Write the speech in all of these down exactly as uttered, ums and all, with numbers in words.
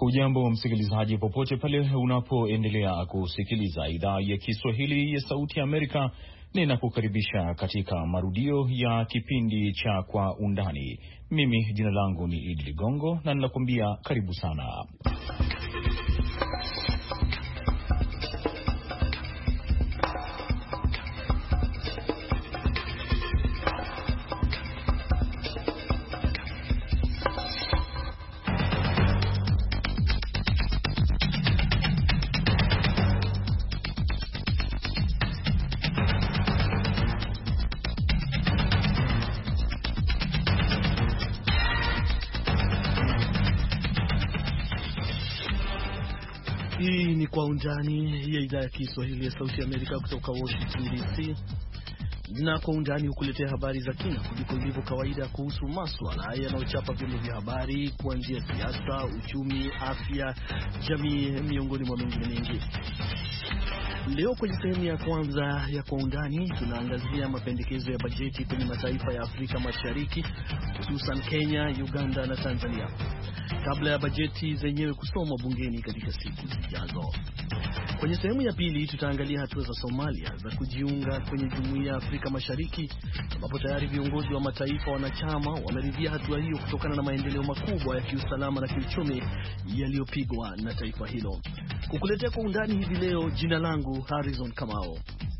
Hujambo msikilizaji, popote pale unapoendelea kusikiliza idhaa ya Kiswahili ya Sauti ya Amerika, ninakukaribisha katika marudio ya kipindi cha Kwa Undani. Mimi jina langu ni Idi Ligongo na ninakuambia karibu sana. Hii ni Kwa Undani ya idhaa ya Kiswahili ya Sauti ya Amerika kutoka Washington D C. Na Kwa Undani hukuletea habari za kina kuliko ilivyo kawaida kuhusu masuala yanayochapa vyombo vya habari, kuanzia siasa, uchumi, afya, jamii, miongoni mwa mengine mengi. Leo kwenye sehemu ya kwanza ya Kwa Undani tunaangazia mapendekezo ya bajeti kwenye mataifa ya Afrika Mashariki, hususan Kenya, Uganda na Tanzania, kabla ya bajeti zenyewe kusomwa bungeni katika siku zijazo. Kwenye sehemu ya pili tutaangalia hatua za Somalia za kujiunga kwenye Jumuiya ya Afrika Mashariki, ambapo tayari viongozi wa mataifa wanachama wameridhia hatua hiyo kutokana na maendeleo makubwa ya kiusalama na kiuchumi yaliyopigwa na taifa hilo. Kukuletea Kwa Undani hivi leo, jina langu Harrison Kamao.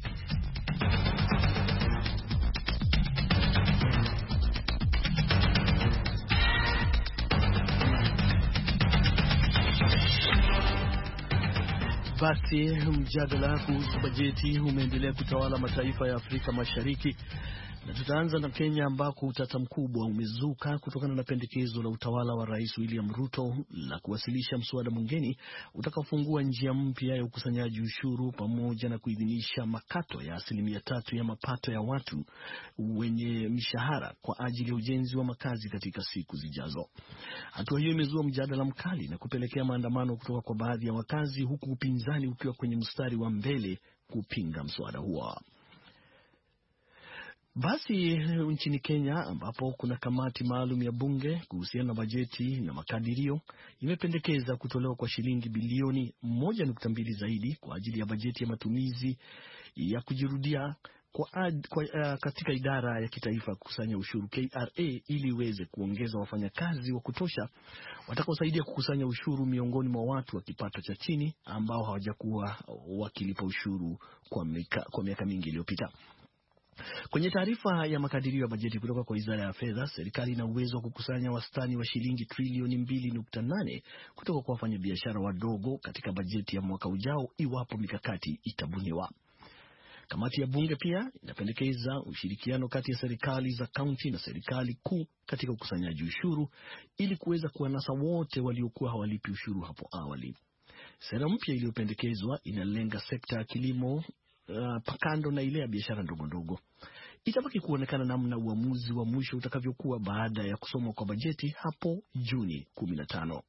Basi mjadala kuhusu bajeti umeendelea kutawala mataifa ya Afrika Mashariki, na tutaanza na Kenya ambako utata mkubwa umezuka kutokana na pendekezo la utawala wa Rais William Ruto la kuwasilisha mswada bungeni utakaofungua njia mpya ya ukusanyaji ushuru pamoja na kuidhinisha makato ya asilimia tatu ya mapato ya watu wenye mishahara kwa ajili ya ujenzi wa makazi katika siku zijazo. Hatua hiyo imezua mjadala mkali na kupelekea maandamano kutoka kwa baadhi ya wakazi, huku upinzani ukiwa kwenye mstari wa mbele kupinga mswada huo. Basi nchini Kenya ambapo kuna kamati maalum ya bunge kuhusiana na bajeti na makadirio imependekeza kutolewa kwa shilingi bilioni moja nukta mbili zaidi kwa ajili ya bajeti ya matumizi ya kujirudia kwa, ad, kwa uh, katika idara ya kitaifa kukusanya ushuru K R A ili iweze kuongeza wafanyakazi wa kutosha watakaosaidia kukusanya ushuru miongoni mwa watu wa kipato cha chini ambao hawajakuwa wakilipa ushuru kwa miaka, kwa miaka mingi iliyopita. Kwenye taarifa ya makadirio ya bajeti kutoka kwa Wizara ya Fedha, serikali ina uwezo wa kukusanya wastani wa shilingi trilioni mbili nukta nane kutoka kwa wafanyabiashara wadogo katika bajeti ya mwaka ujao iwapo mikakati itabuniwa. Kamati ya bunge pia inapendekeza ushirikiano kati ya serikali za kaunti na serikali kuu katika ukusanyaji ushuru ili kuweza kuwanasa wote waliokuwa hawalipi ushuru hapo awali. Sera mpya iliyopendekezwa inalenga sekta ya kilimo Uh, pakando na ile ya biashara ndogo ndogo. Itabaki kuonekana namna uamuzi wa mwisho utakavyokuwa baada ya kusomwa kwa bajeti hapo Juni kumi na tano.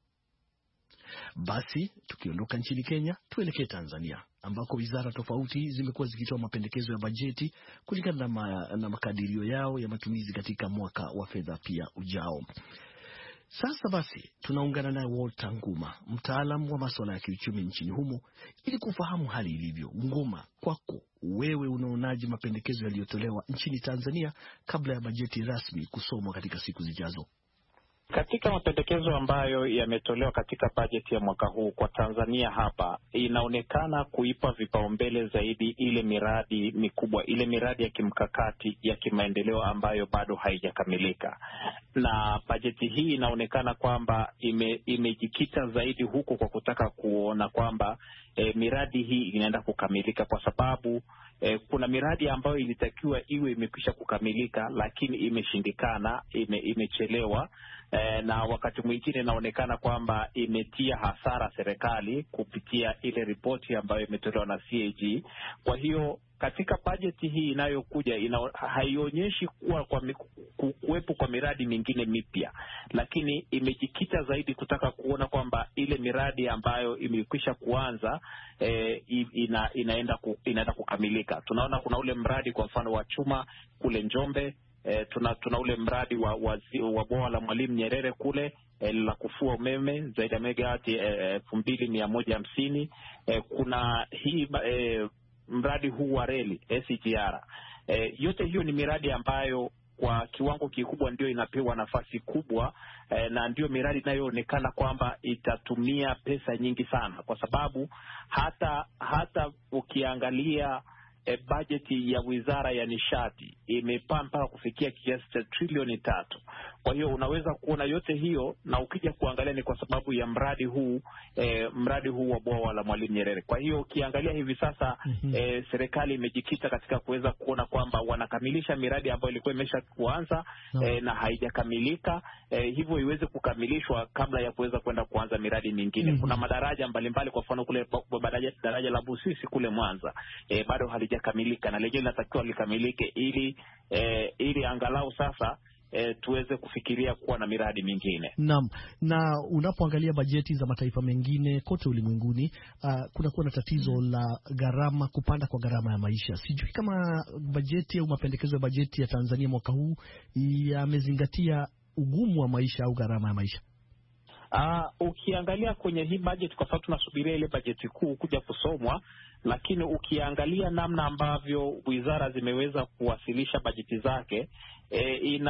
Basi tukiondoka nchini Kenya tuelekee Tanzania ambako wizara tofauti zimekuwa zikitoa mapendekezo ya bajeti kulingana na, ma, na makadirio yao ya matumizi katika mwaka wa fedha pia ujao. Sasa basi tunaungana naye Walter Nguma, mtaalamu wa masuala ya kiuchumi nchini humo, ili kufahamu hali ilivyo. Nguma, kwako wewe unaonaje mapendekezo yaliyotolewa nchini Tanzania kabla ya bajeti rasmi kusomwa katika siku zijazo? Katika mapendekezo ambayo yametolewa katika bajeti ya mwaka huu kwa Tanzania hapa, inaonekana kuipa vipaumbele zaidi ile miradi mikubwa, ile miradi ya kimkakati ya kimaendeleo ambayo bado haijakamilika. Na bajeti hii inaonekana kwamba ime, imejikita zaidi huko kwa kutaka kuona kwamba e, miradi hii inaenda kukamilika, kwa sababu e, kuna miradi ambayo ilitakiwa iwe imekwisha kukamilika lakini imeshindikana, ime, imechelewa. E, na wakati mwingine inaonekana kwamba imetia hasara serikali kupitia ile ripoti ambayo imetolewa na C A G. Kwa hiyo katika bajeti hii inayokuja ina, haionyeshi kuwa kwa kuwepo kwa miradi mingine mipya, lakini imejikita zaidi kutaka kuona kwamba ile miradi ambayo imekwisha kuanza e, ina, inaenda, ku, inaenda kukamilika. Tunaona kuna ule mradi kwa mfano wa chuma kule Njombe. E, tuna, tuna ule mradi wa, wa, wa bwawa la Mwalimu Nyerere kule eh, la kufua umeme zaidi ya megawati elfu mbili mia moja hamsini. Eh, kuna hii eh, mradi huu wa reli S G R. Eh, yote hiyo ni miradi ambayo kwa kiwango kikubwa ndio inapewa nafasi kubwa eh, na ndio miradi inayoonekana kwamba itatumia pesa nyingi sana, kwa sababu hata hata ukiangalia E, bajeti ya Wizara ya Nishati imepaa mpaka kufikia kiasi cha trilioni tatu. Kwa hiyo unaweza kuona yote hiyo, na ukija kuangalia ni kwa sababu ya mradi huu e, mradi huu wa bwawa la Mwalimu Nyerere. Kwa hiyo ukiangalia hivi sasa mm-hmm. e, serikali imejikita katika kuweza kuona kwamba wanakamilisha miradi ambayo ilikuwa imesha kuanza no. e, na haijakamilika e, hivyo iweze kukamilishwa kabla ya kuweza kwenda kuanza miradi mingine. Mm-hmm. Kuna madaraja mbalimbali, kwa mfano kule daraja, daraja la Busisi kule Mwanza e, bado halija kamilika na lenyewe linatakiwa likamilike ili eh, ili angalau sasa eh, tuweze kufikiria kuwa na miradi mingine. Naam, na unapoangalia bajeti za mataifa mengine kote ulimwenguni, uh, kuna kuwa na tatizo hmm. la gharama, kupanda kwa gharama ya maisha. Sijui kama bajeti au mapendekezo ya bajeti ya Tanzania mwaka huu yamezingatia ugumu wa maisha au gharama ya maisha. Uh, ukiangalia kwenye hii bajeti, kwa sababu tunasubiria ile bajeti kuu kuja kusomwa, lakini ukiangalia namna ambavyo wizara zimeweza kuwasilisha bajeti zake, e, ina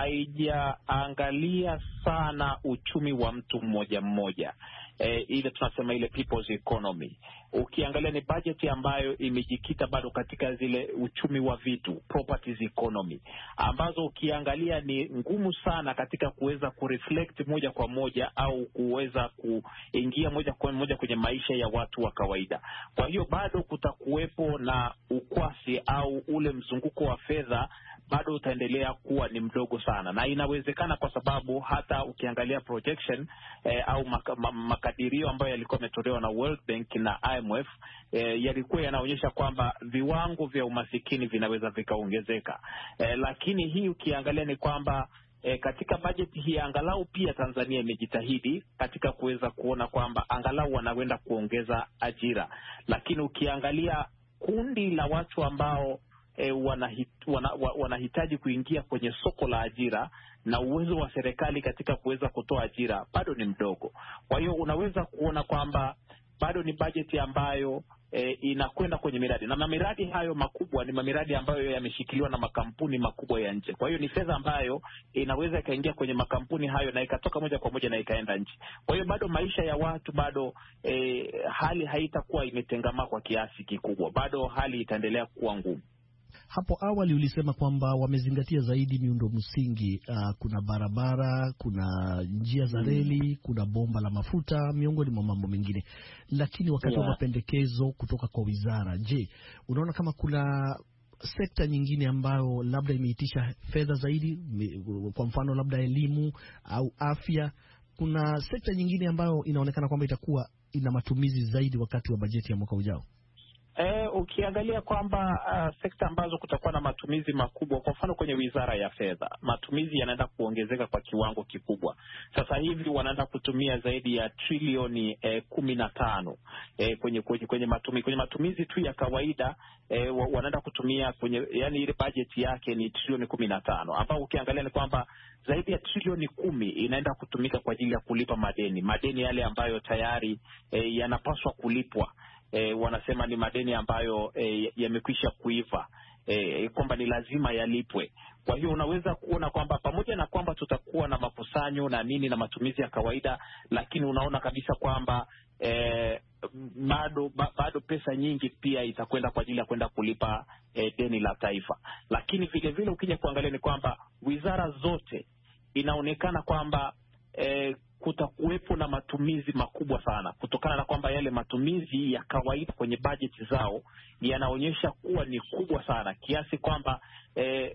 haijaangalia sana uchumi wa mtu mmoja mmoja. E, ile tunasema ile people's economy. Ukiangalia ni bajeti ambayo imejikita bado katika zile uchumi wa vitu, properties economy, ambazo ukiangalia ni ngumu sana katika kuweza kureflect moja kwa moja au kuweza kuingia moja kwa moja kwenye maisha ya watu wa kawaida. Kwa hiyo bado kutakuwepo na ukwasi au ule mzunguko wa fedha bado utaendelea kuwa ni mdogo sana, na inawezekana kwa sababu hata ukiangalia projection eh, au maka, makadirio ambayo yalikuwa yametolewa na World Bank na I M F eh, yalikuwa yanaonyesha kwamba viwango vya umasikini vinaweza vikaongezeka. Eh, lakini hii ukiangalia ni kwamba E, katika bajeti hii angalau pia Tanzania imejitahidi katika kuweza kuona kwamba angalau wanawenda kuongeza ajira, lakini ukiangalia kundi la watu ambao E, wanahit, wana, wanahitaji kuingia kwenye soko la ajira na uwezo wa serikali katika kuweza kutoa ajira bado ni mdogo. Kwa hiyo unaweza kuona kwamba bado ni bajeti ambayo e, inakwenda kwenye miradi, na miradi hayo makubwa ni miradi ambayo yameshikiliwa na makampuni makubwa ya nje. Kwa hiyo ni fedha ambayo inaweza ikaingia kwenye makampuni hayo na ikatoka moja kwa moja na ikaenda nje. Kwa hiyo bado maisha ya watu bado e, hali haitakuwa imetengamaa kwa kiasi kikubwa, bado hali itaendelea kuwa ngumu. Hapo awali ulisema kwamba wamezingatia zaidi miundo msingi. Uh, kuna barabara, kuna njia za reli, kuna bomba la mafuta, miongoni mwa mambo mengine. Lakini wakati yeah. wa mapendekezo kutoka kwa wizara, je, unaona kama kuna sekta nyingine ambayo labda imeitisha fedha zaidi? Kwa mfano labda elimu au afya. Kuna sekta nyingine ambayo inaonekana kwamba itakuwa ina matumizi zaidi wakati wa bajeti ya mwaka ujao? E, ukiangalia kwamba uh, sekta ambazo kutakuwa na matumizi makubwa, kwa mfano kwenye wizara ya fedha, matumizi yanaenda kuongezeka kwa kiwango kikubwa. Sasa hivi wanaenda kutumia zaidi ya trilioni eh, kumi na tano eh, kwenye, kwenye, kwenye, matumizi, kwenye matumizi tu ya kawaida eh, wanaenda kutumia kwenye, yani ile bajeti yake ni trilioni kumi na tano, ambao ukiangalia ni kwamba zaidi ya trilioni kumi inaenda kutumika kwa ajili ya kulipa madeni, madeni yale ambayo tayari eh, yanapaswa kulipwa. E, wanasema ni madeni ambayo e, yamekwisha kuiva, e, kwamba ni lazima yalipwe. Kwa hiyo unaweza kuona kwamba pamoja na kwamba tutakuwa na makusanyo na nini na matumizi ya kawaida, lakini unaona kabisa kwamba e, bado bado pesa nyingi pia itakwenda kwa ajili ya kwenda kulipa e, deni la taifa. Lakini vile vile ukija kuangalia ni kwamba wizara zote inaonekana kwamba e, kutakuwepo na matumizi makubwa sana, kutokana na kwamba yale matumizi ya kawaida kwenye bajeti zao yanaonyesha kuwa ni kubwa sana, kiasi kwamba eh,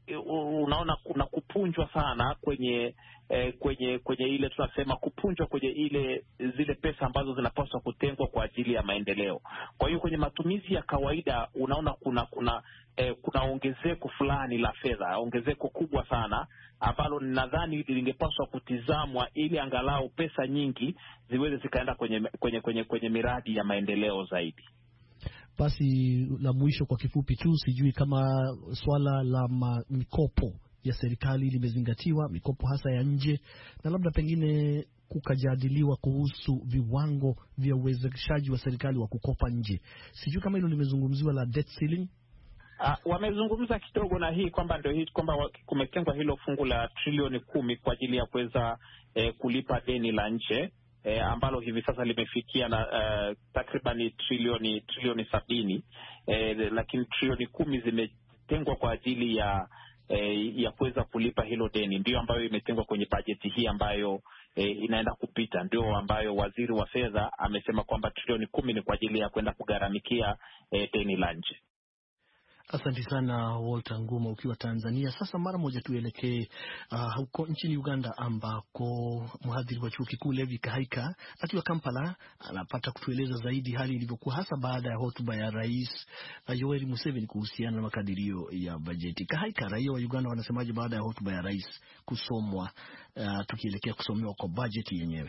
unaona kuna kupunjwa sana kwenye eh, kwenye kwenye ile tunasema kupunjwa kwenye ile zile pesa ambazo zinapaswa kutengwa kwa ajili ya maendeleo. Kwa hiyo kwenye matumizi ya kawaida unaona kuna kuna eh, kuna ongezeko fulani la fedha, ongezeko kubwa sana ambalo nadhani lingepaswa kutizamwa ili angalau pesa nyingi ziweze zikaenda kwenye kwenye kwenye kwenye miradi ya maendeleo zaidi. Basi la mwisho kwa kifupi tu, sijui kama swala la mikopo ya serikali limezingatiwa, mikopo hasa ya nje, na labda pengine kukajadiliwa kuhusu viwango vya uwezeshaji wa serikali wa kukopa nje. Sijui kama hilo limezungumziwa la debt ceiling. Uh, wamezungumza kidogo na hii kwamba ndio hii kwamba kumetengwa hilo fungu la trilioni kumi kwa ajili ya kuweza eh, kulipa deni la nje eh, ambalo hivi sasa limefikia na uh, takriban trilioni trilioni sabini eh, lakini trilioni kumi zimetengwa kwa ajili ya eh, ya kuweza kulipa hilo deni, ndio ambayo imetengwa kwenye bajeti hii ambayo eh, inaenda kupita, ndio ambayo waziri wa fedha amesema kwamba trilioni kumi ni kwa ajili ya kwenda kugharamikia eh, deni la nje. Asante sana Walter Nguma ukiwa Tanzania. Sasa mara moja tuelekee uh, huko nchini Uganda ambako mhadhiri wa chuo kikuu Levi Kahaika akiwa Kampala anapata kutueleza zaidi hali ilivyokuwa hasa baada ya hotuba ya Rais uh, Yoweri Museveni kuhusiana na makadirio ya bajeti. Kahaika, raia wa Uganda wanasemaje baada ya hotuba ya Rais kusomwa, uh, tukielekea kusomewa kwa bajeti yenyewe?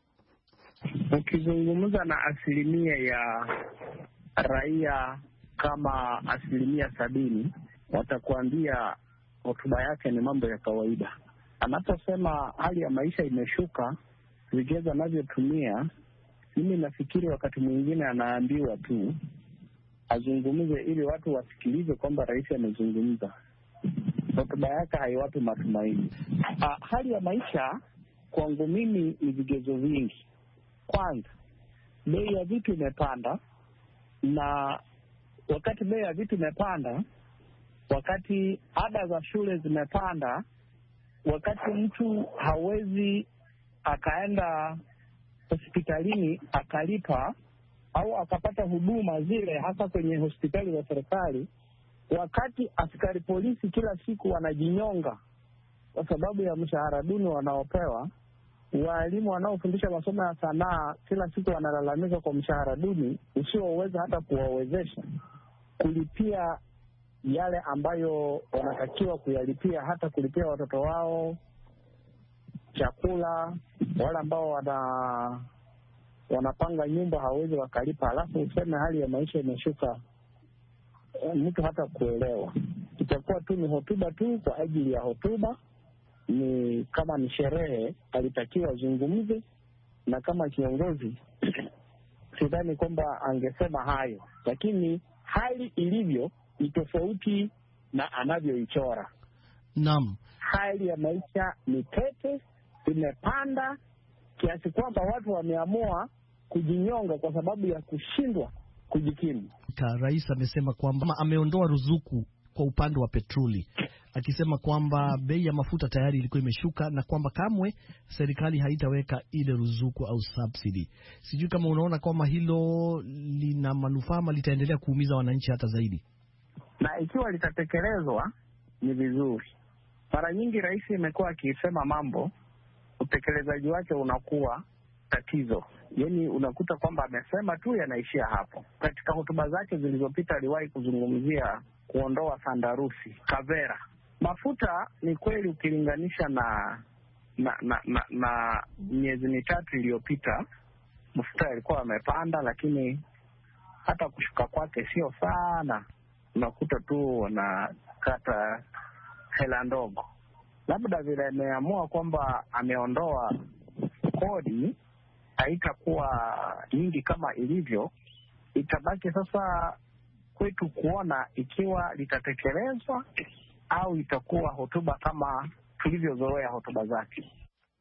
Ukizungumza na asilimia ya raia kama asilimia sabini watakuambia hotuba yake ni mambo ya kawaida. Anaposema hali ya maisha imeshuka, vigezo anavyotumia, mimi nafikiri wakati mwingine anaambiwa tu azungumze ili watu wasikilize kwamba rais amezungumza. Hotuba yake haiwapi matumaini. Ah, hali ya maisha kwangu mimi ni vigezo vingi. Kwanza, bei ya vitu imepanda, na wakati bei ya vitu imepanda, wakati ada za shule zimepanda, wakati mtu hawezi akaenda hospitalini akalipa au akapata huduma zile hasa kwenye hospitali za serikali, wakati askari polisi kila siku wanajinyonga kwa sababu ya mshahara duni wanaopewa, walimu wanaofundisha masomo ya sanaa kila siku wanalalamika kwa mshahara duni usioweza hata kuwawezesha kulipia yale ambayo wanatakiwa kuyalipia, hata kulipia watoto wao chakula, wale ambao wana wanapanga nyumba hawezi wakalipa, alafu useme hali ya maisha imeshuka. Mtu hata kuelewa, itakuwa tu ni hotuba tu kwa ajili ya hotuba. Ni kama ni sherehe, alitakiwa zungumze, na kama kiongozi sidhani kwamba angesema hayo, lakini hali ilivyo ni tofauti na anavyoichora. Naam, hali ya maisha ni tete, imepanda kiasi kwamba watu wameamua kujinyonga kwa sababu ya kushindwa kujikimu. Rais amesema kwamba ameondoa ruzuku kwa upande wa petroli, akisema kwamba bei ya mafuta tayari ilikuwa imeshuka na kwamba kamwe serikali haitaweka ile ruzuku au subsidy. Sijui kama unaona kwamba hilo lina manufaa ama litaendelea kuumiza wananchi hata zaidi. Na ikiwa litatekelezwa ni vizuri. Mara nyingi rais imekuwa akisema mambo, utekelezaji wake unakuwa tatizo. Yaani unakuta kwamba amesema tu yanaishia hapo. Katika hotuba zake zilizopita aliwahi kuzungumzia kuondoa sandarusi, kavera. Mafuta ni kweli ukilinganisha na na na, na, na miezi mitatu iliyopita mafuta yalikuwa yamepanda, lakini hata kushuka kwake sio sana. Unakuta tu wanakata hela ndogo. Labda vile ameamua kwamba ameondoa kodi, haitakuwa nyingi kama ilivyo. Itabaki sasa kwetu kuona ikiwa litatekelezwa au itakuwa hotuba kama tulivyozoea hotuba zake.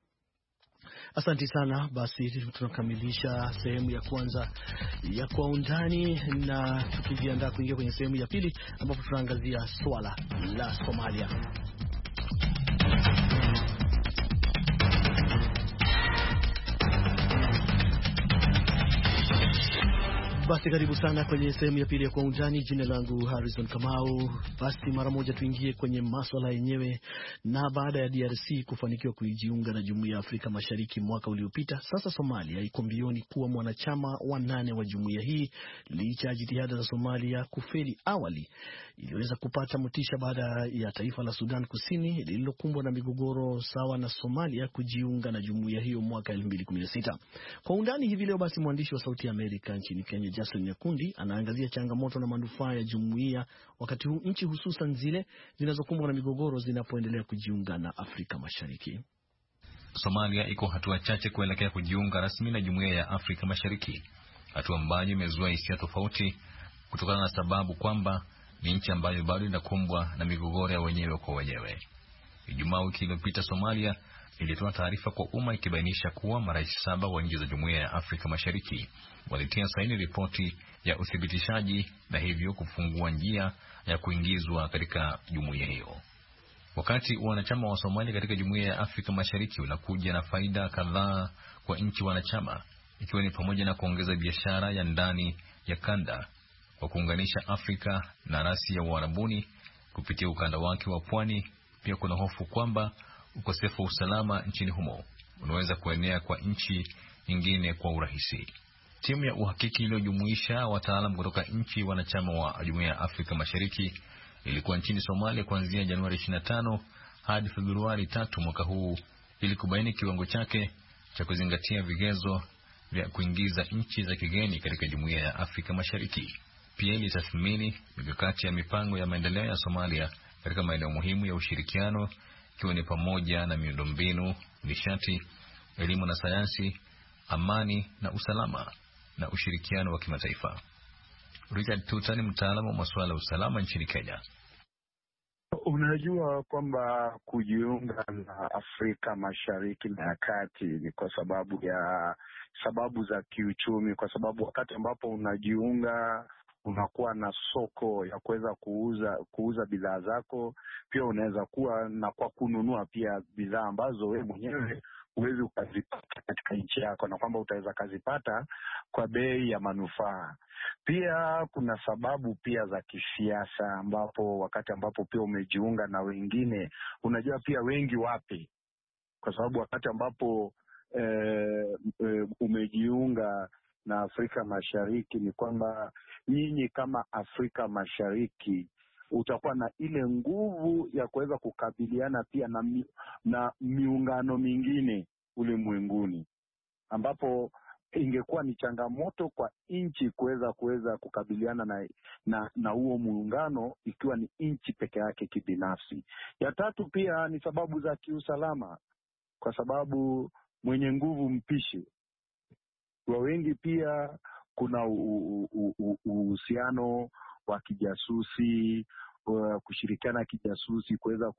Asante sana. Basi tunakamilisha sehemu ya kwanza ya Kwa Undani, na tukijiandaa kuingia kwenye sehemu ya pili ambapo tunaangazia swala la Somalia. Basi karibu sana kwenye sehemu ya pili ya Kwa Undani. Jina langu Harrison Kamau. Basi mara moja tuingie kwenye masuala yenyewe. Na baada ya D R C kufanikiwa kujiunga na Jumuiya ya Afrika Mashariki mwaka uliopita, sasa Somalia iko mbioni kuwa mwanachama wa nane wa jumuiya hii, licha ya jitihada za Somalia kufeli awali. Iliweza kupata motisha baada ya taifa la Sudan Kusini lililokumbwa na migogoro sawa na Somalia kujiunga na jumuiya hiyo mwaka elfu mbili kumi na sita. Kwa Undani hivi leo basi mwandishi wa Sauti ya Amerika nchini Kenya Jason Nyakundi anaangazia changamoto na manufaa ya jumuiya wakati huu nchi hususan zile zinazokumbwa na migogoro zinapoendelea kujiunga na Afrika Mashariki. Somalia iko hatua chache kuelekea kujiunga rasmi na Jumuiya ya Afrika Mashariki, hatua ambayo imezua hisia tofauti kutokana na sababu kwamba ni nchi ambayo bado inakumbwa na migogoro ya wenyewe kwa wenyewe. Ijumaa wiki iliyopita Somalia ilitoa taarifa kwa umma ikibainisha kuwa marais saba wa nchi za Jumuiya ya Afrika Mashariki walitia saini ripoti ya uthibitishaji na hivyo kufungua njia ya kuingizwa katika jumuiya hiyo. Wakati wanachama wa Somalia katika Jumuiya ya Afrika Mashariki unakuja na faida kadhaa kwa nchi wanachama, ikiwa ni pamoja na kuongeza biashara ya ndani ya kanda kwa kuunganisha Afrika na rasi ya Uarabuni kupitia ukanda wake wa pwani. Pia kuna hofu kwamba ukosefu wa usalama nchini humo unaweza kuenea kwa nchi nyingine kwa urahisi. Timu ya uhakiki iliyojumuisha wataalamu kutoka nchi wanachama wa Jumuiya ya Afrika Mashariki ilikuwa nchini Somalia kuanzia Januari ishirini na tano hadi Februari tatu mwaka huu ili kubaini kiwango chake cha kuzingatia vigezo vya kuingiza nchi za kigeni katika Jumuiya ya Afrika Mashariki. Pia ilitathmini mikakati ya mipango ya maendeleo ya Somalia katika maeneo muhimu ya ushirikiano, ikiwa ni pamoja na miundombinu, nishati, elimu na sayansi, amani na usalama na ushirikiano wa kimataifa. Richard Tuta ni mtaalamu wa masuala ya usalama nchini Kenya. Unajua kwamba kujiunga na Afrika Mashariki na ya Kati ni kwa sababu ya sababu za kiuchumi, kwa sababu wakati ambapo unajiunga unakuwa na soko ya kuweza kuuza kuuza bidhaa zako, pia unaweza kuwa na kwa kununua pia bidhaa ambazo wewe mwenyewe huwezi ukazipata katika nchi yako, na kwamba utaweza kuzipata kwa bei ya manufaa. Pia kuna sababu pia za kisiasa, ambapo wakati ambapo pia umejiunga na wengine, unajua pia wengi wapi, kwa sababu wakati ambapo e, e, umejiunga na Afrika Mashariki ni kwamba nyinyi kama Afrika Mashariki utakuwa na ile nguvu ya kuweza kukabiliana pia na, mi, na miungano mingine ulimwenguni, ambapo ingekuwa ni changamoto kwa nchi kuweza kuweza kukabiliana na na na huo muungano ikiwa ni nchi peke yake kibinafsi. Ya tatu pia ni sababu za kiusalama, kwa sababu mwenye nguvu mpishi. Kwa wengi pia kuna uhusiano wa kijasusi, kushirikiana kijasusi, kuweza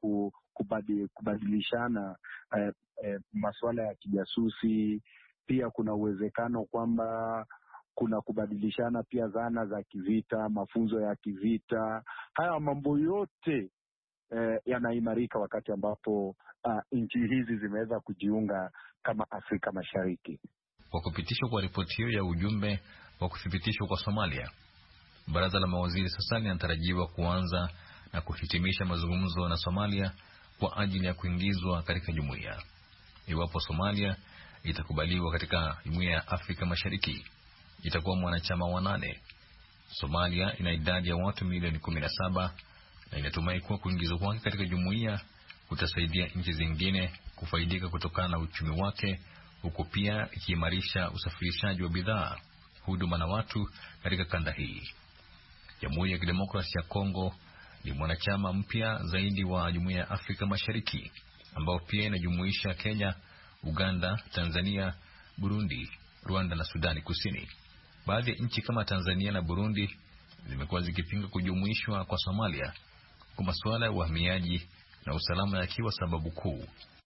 kubadilishana eh, eh, masuala ya kijasusi. Pia kuna uwezekano kwamba kuna kubadilishana pia zana za kivita, mafunzo ya kivita. Haya mambo yote eh, yanaimarika wakati ambapo uh, nchi hizi zimeweza kujiunga kama Afrika Mashariki. Kwa kupitishwa kwa ripoti hiyo ya ujumbe wa kuthibitishwa kwa Somalia, baraza la mawaziri sasa linatarajiwa kuanza na kuhitimisha mazungumzo na Somalia kwa ajili ya kuingizwa katika jumuiya. Iwapo Somalia itakubaliwa katika Jumuiya ya Afrika Mashariki, itakuwa mwanachama wa nane. Somalia ina idadi ya watu milioni kumi na saba na inatumai kuwa kuingizwa kwake katika jumuiya kutasaidia nchi zingine kufaidika kutokana na uchumi wake, huku pia ikiimarisha usafirishaji wa bidhaa, huduma na watu katika kanda hii. Jamhuri ya Kidemokrasia ya Kongo ni mwanachama mpya zaidi wa Jumuiya ya Afrika Mashariki, ambao pia inajumuisha Kenya, Uganda, Tanzania, Burundi, Rwanda na Sudani Kusini. Baadhi ya nchi kama Tanzania na Burundi zimekuwa zikipinga kujumuishwa kwa Somalia kwa masuala ya uhamiaji na usalama yakiwa sababu kuu.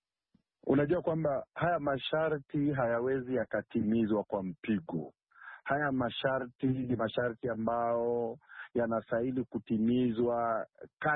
Unajua kwamba haya masharti hayawezi yakatimizwa kwa mpigo. Haya masharti ni masharti ambao yanastahili kutimizwa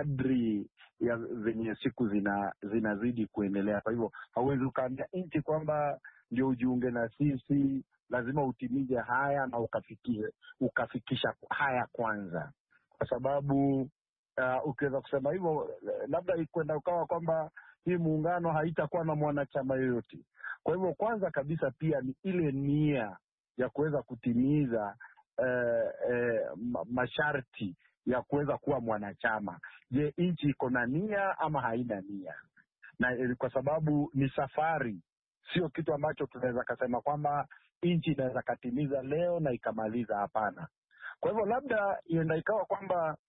kadri ya zenye siku zina zinazidi kuendelea. Kwa hivyo hauwezi ukaambia nchi kwamba ndio ujiunge na sisi, lazima utimize haya na ukafikie ukafikisha haya kwanza, kwa sababu uh, ukiweza kusema hivyo labda ikwenda ukawa kwamba hii muungano haitakuwa na mwanachama yoyote. Kwa hivyo kwanza kabisa pia ni ile nia ya kuweza kutimiza eh, eh, masharti ya kuweza kuwa mwanachama. Je, nchi iko na nia ama haina nia? Na kwa sababu ni safari, sio kitu ambacho tunaweza kusema kwamba nchi inaweza katimiza leo na ikamaliza. Hapana. Kwa hivyo labda ienda ikawa kwamba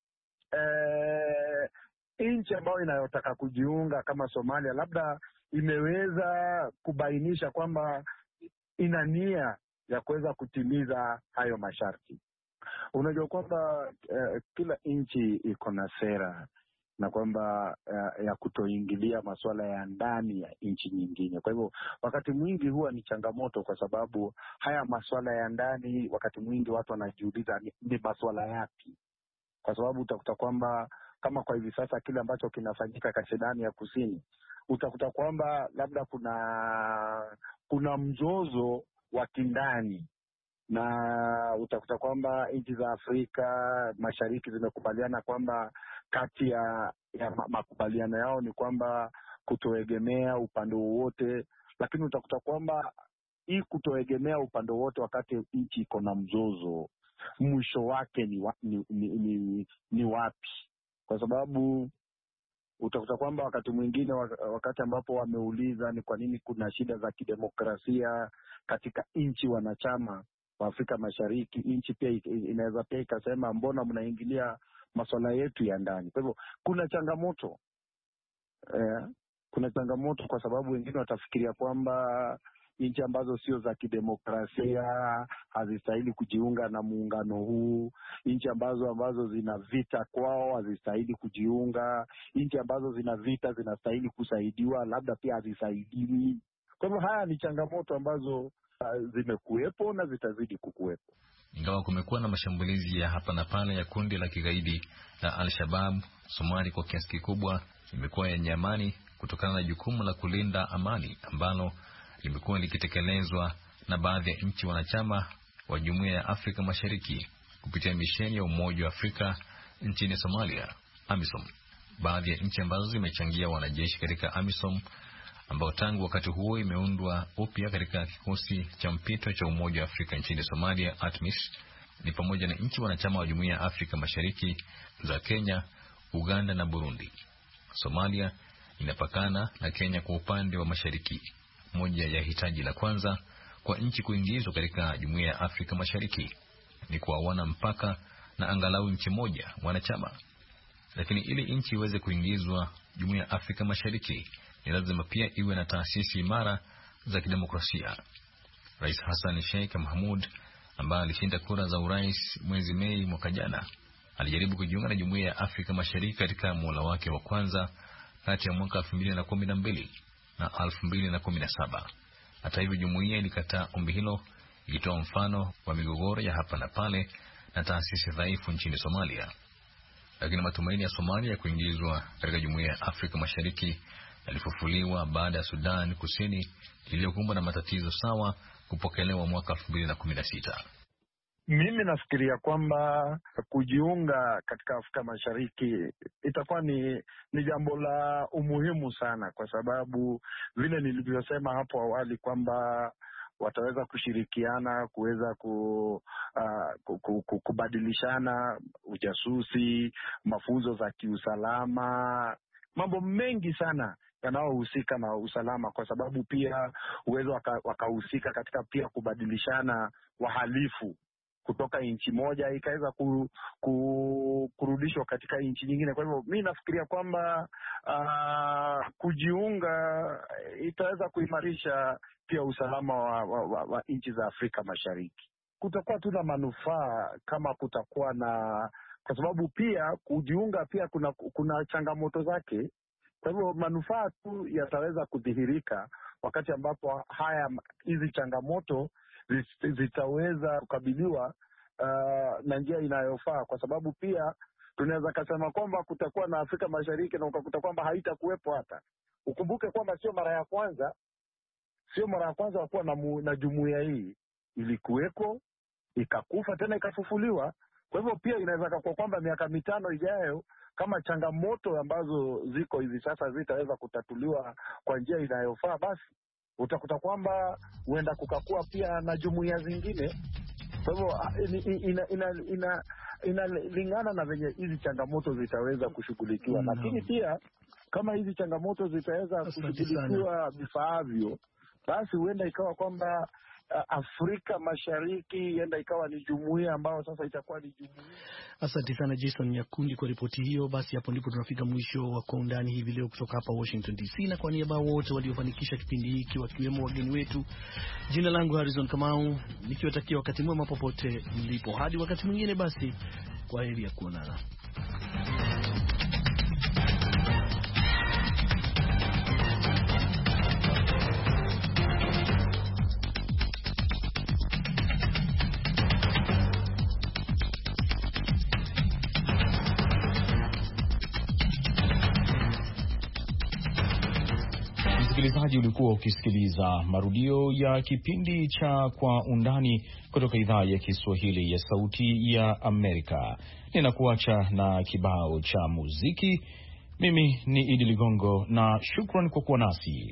eh, nchi ambayo inayotaka kujiunga kama Somalia labda imeweza kubainisha kwamba ina nia ya kuweza kutimiza hayo masharti. Unajua kwamba eh, kila nchi iko na sera na kwamba uh, ya kutoingilia masuala ya ndani ya nchi nyingine. Kwa hivyo wakati mwingi huwa ni changamoto, kwa sababu haya masuala ya ndani wakati mwingi watu wanajiuliza ni, ni masuala yapi, kwa sababu utakuta kwamba kama kwa hivi sasa kile ambacho kinafanyika katika Sudani ya Kusini, utakuta kwamba labda kuna kuna mzozo wa kindani, na utakuta kwamba nchi za Afrika Mashariki zimekubaliana kwamba kati ya, ya makubaliano yao ni kwamba kutoegemea upande wowote, lakini utakuta kwamba hii kutoegemea upande wowote wakati nchi iko na mzozo, mwisho wake ni, wa, ni, ni, ni, ni wapi? Kwa sababu utakuta kwamba wakati mwingine wakati ambapo wameuliza ni kwa nini kuna shida za kidemokrasia katika nchi wanachama wa Afrika Mashariki, nchi pia inaweza pia ikasema mbona mnaingilia masuala yetu ya ndani? Kwa hivyo kuna changamoto eh, kuna changamoto kwa sababu wengine watafikiria kwamba nchi ambazo sio za kidemokrasia hazistahili kujiunga na muungano huu, nchi ambazo ambazo zina vita kwao hazistahili kujiunga, nchi ambazo zina vita zinastahili kusaidiwa labda pia hazisaidiwi. Kwa hivyo haya ni changamoto ambazo uh, zimekuwepo na zitazidi kukuwepo. Ingawa kumekuwa na mashambulizi ya hapa na pale ya kundi la kigaidi la Al-Shabaab, Somalia kwa kiasi kikubwa imekuwa yenye amani kutokana na jukumu la kulinda amani ambalo limekuwa likitekelezwa na baadhi ya nchi wanachama wa Jumuiya ya Afrika Mashariki kupitia misheni ya Umoja wa Afrika nchini Somalia, AMISOM. Baadhi ya nchi ambazo zimechangia wanajeshi katika AMISOM, ambao tangu wakati huo imeundwa upya katika kikosi cha mpito cha Umoja wa Afrika nchini Somalia, ATMIS, ni pamoja na nchi wanachama wa Jumuiya ya Afrika Mashariki za Kenya, Uganda na Burundi. Somalia inapakana na Kenya kwa upande wa mashariki. Moja ya hitaji la kwanza kwa nchi kuingizwa katika Jumuiya ya Afrika Mashariki ni kuawana mpaka na angalau nchi moja wanachama. Lakini ili nchi iweze kuingizwa Jumuiya ya Afrika Mashariki ni lazima pia iwe na taasisi imara za kidemokrasia. Rais Hassan Sheikh Mohamud ambaye alishinda kura za urais mwezi Mei mwaka jana alijaribu kujiunga na Jumuiya ya Afrika Mashariki katika muhula wake wa kwanza kati ya mwaka elfu mbili na kumi na mbili na elfu mbili na kumi na saba. Hata hivyo jumuiya ilikataa ombi hilo, ikitoa mfano wa migogoro ya hapa na pale na taasisi dhaifu nchini Somalia. Lakini matumaini ya Somalia ya kuingizwa katika Jumuiya ya Afrika Mashariki yalifufuliwa baada ya Sudan Kusini iliyokumbwa na matatizo sawa kupokelewa mwaka elfu mbili na kumi na sita. Mimi nafikiria kwamba kujiunga katika Afrika Mashariki itakuwa ni ni jambo la umuhimu sana, kwa sababu vile nilivyosema hapo awali kwamba wataweza kushirikiana kuweza ku, uh, ku, ku, kubadilishana ujasusi, mafunzo za kiusalama, mambo mengi sana yanayohusika na usalama, kwa sababu pia uwezo wakahusika waka katika pia kubadilishana wahalifu kutoka nchi moja ikaweza ku, ku, kurudishwa katika nchi nyingine. Kwa hivyo mimi nafikiria kwamba uh, kujiunga itaweza kuimarisha pia usalama wa, wa, wa, wa nchi za Afrika Mashariki. Kutakuwa tu na manufaa kama kutakuwa na, kwa sababu pia kujiunga pia kuna kuna changamoto zake. Kwa hivyo manufaa tu yataweza kudhihirika wakati ambapo haya hizi changamoto zitaweza kukabiliwa uh, na njia inayofaa, kwa sababu pia tunaweza kusema kwamba kutakuwa na Afrika Mashariki na ukakuta kwamba haitakuwepo hata. Ukumbuke kwamba sio mara ya kwanza, sio mara ya kwanza wakuwa na, na jumuiya hii. Ilikuweko, ikakufa, tena ikafufuliwa. Kwa hivyo pia inaweza kuwa kwamba miaka mitano ijayo kama changamoto ambazo ziko hivi sasa zitaweza kutatuliwa kwa njia inayofaa, basi utakuta kwamba huenda kukakuwa pia na jumuiya zingine. Kwa hivyo ina ina ina inalingana na venye hizi changamoto zitaweza kushughulikiwa. Mm-hmm. Lakini pia kama hizi changamoto zitaweza kushughulikiwa vifaavyo, basi huenda ikawa kwamba Afrika Mashariki ienda ikawa ni jumuiya ambayo sasa itakuwa ni jumuiya. Asante sana Jason Nyakundi kwa ripoti hiyo. Basi hapo ndipo tunafika mwisho wa Kwa Undani hivi leo kutoka hapa Washington D C, na kwa niaba wote waliofanikisha kipindi hiki wakiwemo wageni wetu, jina langu Harrison Kamau, nikiwatakia wakati mwema popote mlipo. Hadi wakati mwingine, basi kwa heri ya kuonana. Msikilizaji, ulikuwa ukisikiliza marudio ya kipindi cha Kwa Undani kutoka idhaa ya Kiswahili ya Sauti ya Amerika. Ninakuacha na kibao cha muziki. Mimi ni Idi Ligongo na shukran kwa kuwa nasi.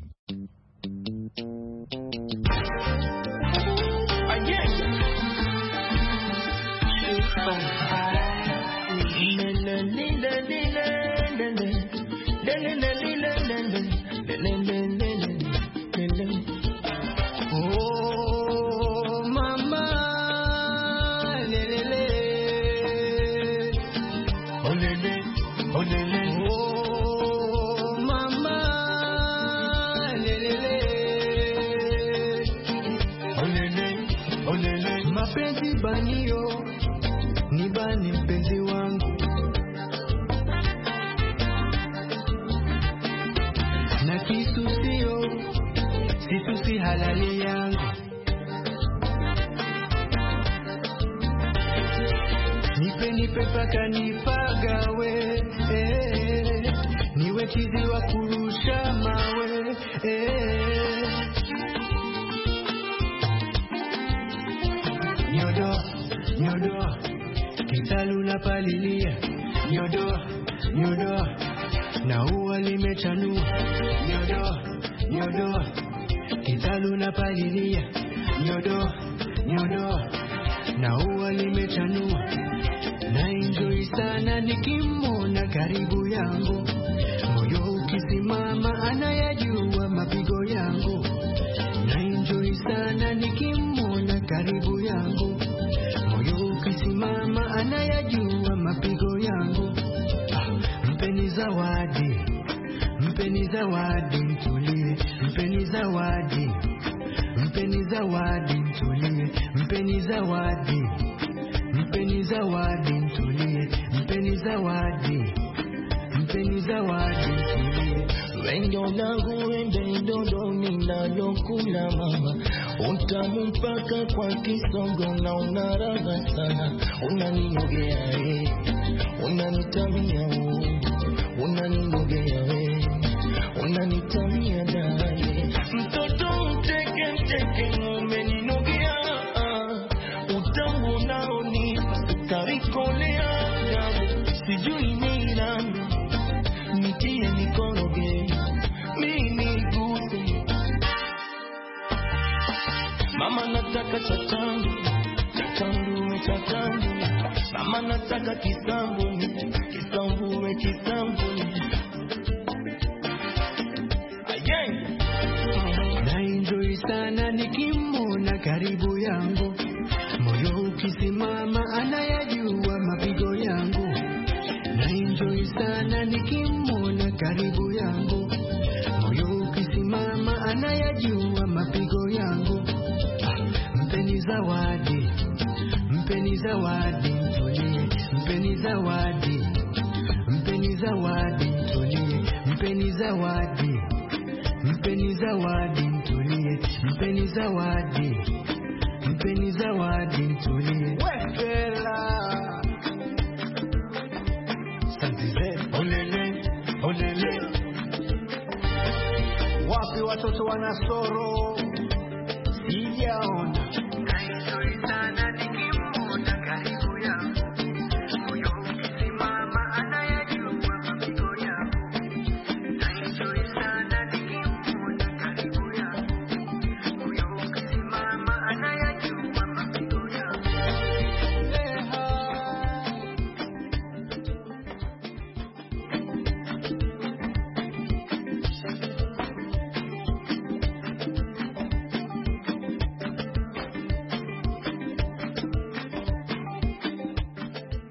Halali yangu nipe nipe paka nipagawe, eh, niwe chizi wa kurusha mawe, eh. Nyodo nyodo kitalu na palilia, nyodo nyodo na ua limechanua, nyodo nyodo kitalu na palilia, nyodo nyodo na ua limechanua. Na enjoy sana nikimona karibu yangu, moyo ukisimama anayajua mapigo yangu. Na enjoy sana nikimona karibu yangu, moyo ukisimama anayajua mapigo yangu. Ah, mpeni zawadi, mpeni zawadi mtulie, mpeni zawadi, mpeni zawadi mtulie, mpeni zawadi, mpeni zawadi mtulie, mpeni zawadi, mpeni zawadi mtulie. Wendo langu wende ndodo ninalokula mama, utamu mpaka kwa kisongo na unaraga sana. Unaninogea eh, unanitamia oh, unaninogea eh, unanitamia dai. Mtoto mteke mteke umeninogea, utamu naoni karikolea, sijui ni nani nitie nikoroge mimi guse. Mama nataka chatangu chatangu chatangu, mama nataka kisambu kisambu kisambu. Na enjoy sana nikimona karibu yangu, moyo ukisimama anayajua mapigo yangu. Na enjoy sana nikimona karibu yangu, moyo ukisimama anayajua mapigo yangu. Ah, mpeni zawadi, mpeni zawadi mtulie, mpeni zawadi, mpeni zawadi mtulie, mpeni zawadi, mpeni zawadi mtulie, mpeni zawadi, mpeni zawadi mtulie. Wefela santize olele olele, wapi watoto wanasoro